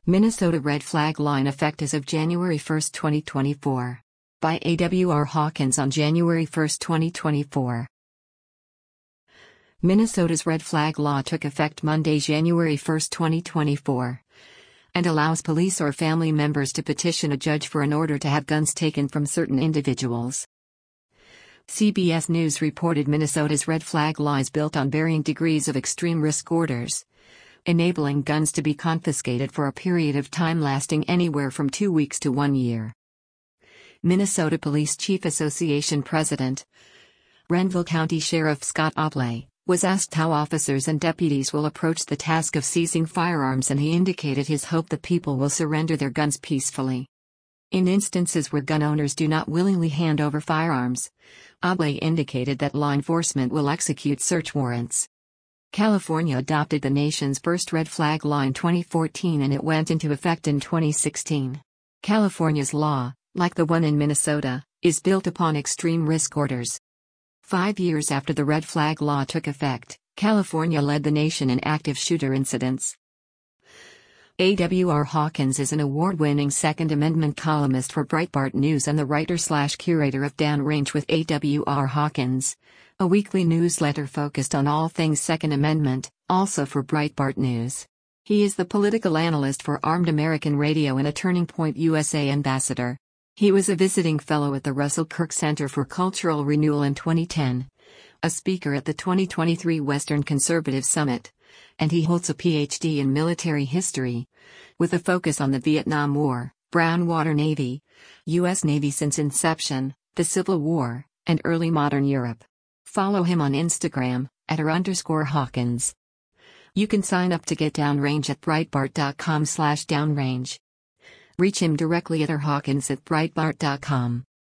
Minnesota red flag law in effect as of January 1, 2024. By A.W.R. Hawkins on January 1, 2024. Minnesota's red flag law took effect Monday, January 1, 2024, and allows police or family members to petition a judge for an order to have guns taken from certain individuals. CBS News reported Minnesota's red flag law is built on varying degrees of extreme risk orders, enabling guns to be confiscated for a period of time lasting anywhere from 2 weeks to 1 year. Minnesota Police Chief Association President, Renville County Sheriff Scott Obley, was asked how officers and deputies will approach the task of seizing firearms, and he indicated his hope that people will surrender their guns peacefully. In instances where gun owners do not willingly hand over firearms, Obley indicated that law enforcement will execute search warrants. California adopted the nation's first red flag law in 2014 and it went into effect in 2016. California's law, like the one in Minnesota, is built upon extreme risk orders. 5 years after the red flag law took effect, California led the nation in active shooter incidents. A.W.R. Hawkins is an award-winning Second Amendment columnist for Breitbart News and the writer/curator of Downrange with A.W.R. Hawkins, a weekly newsletter focused on all things Second Amendment, also for Breitbart News. He is the political analyst for Armed American Radio and a Turning Point USA ambassador. He was a visiting fellow at the Russell Kirk Center for Cultural Renewal in 2010, a speaker at the 2023 Western Conservative Summit, and he holds a Ph.D. in military history, with a focus on the Vietnam War, Brown Water Navy, U.S. Navy since inception, the Civil War, and early modern Europe. Follow him on Instagram, @r_Hawkins. You can sign up to get Downrange at Breitbart.com/downrange. Reach him directly at rhawkins@breitbart.com.